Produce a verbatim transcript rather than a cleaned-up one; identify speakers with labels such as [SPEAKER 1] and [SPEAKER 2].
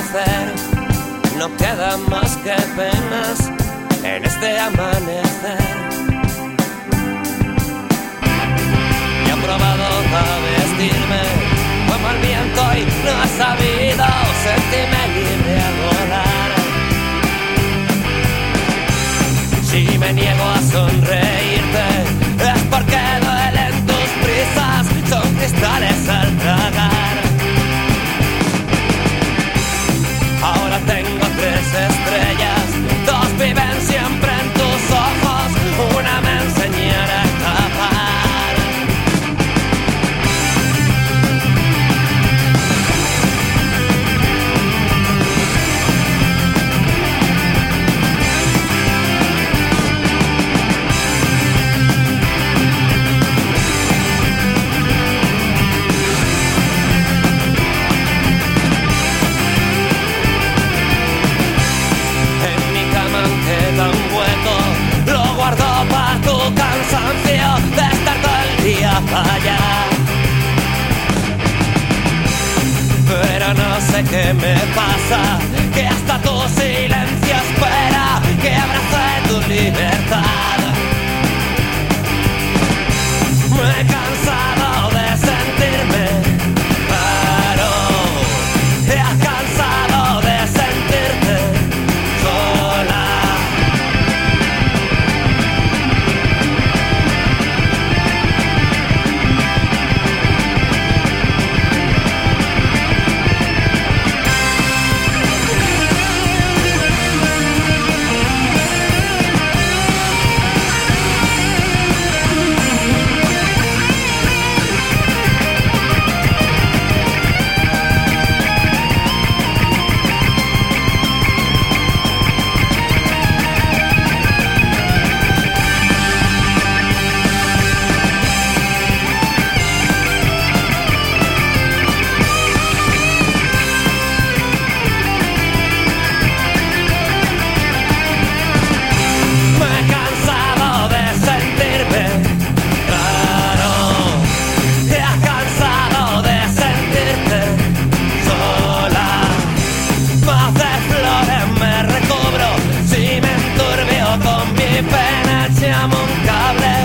[SPEAKER 1] hacer. No quedan más que penas en este amanecer. Y he probado a vestirme como el viento y no he sabido sentirme libre a volar. Si me niego a sonreírte es porque duelen tus prisas, son cristales al tragar. Ahora tengo tres estrellas, dos viven siempre en tus ojos, una me enseñará a escapar. Lo guardo para tu cansancio de estar todo el día para allá. Pero no sé qué me pasa, que hasta tu silencio espera que abrace tu libertad. Me he cansado de sentirme raro, he cansado de sentirte sola. Pena, echamos un cable.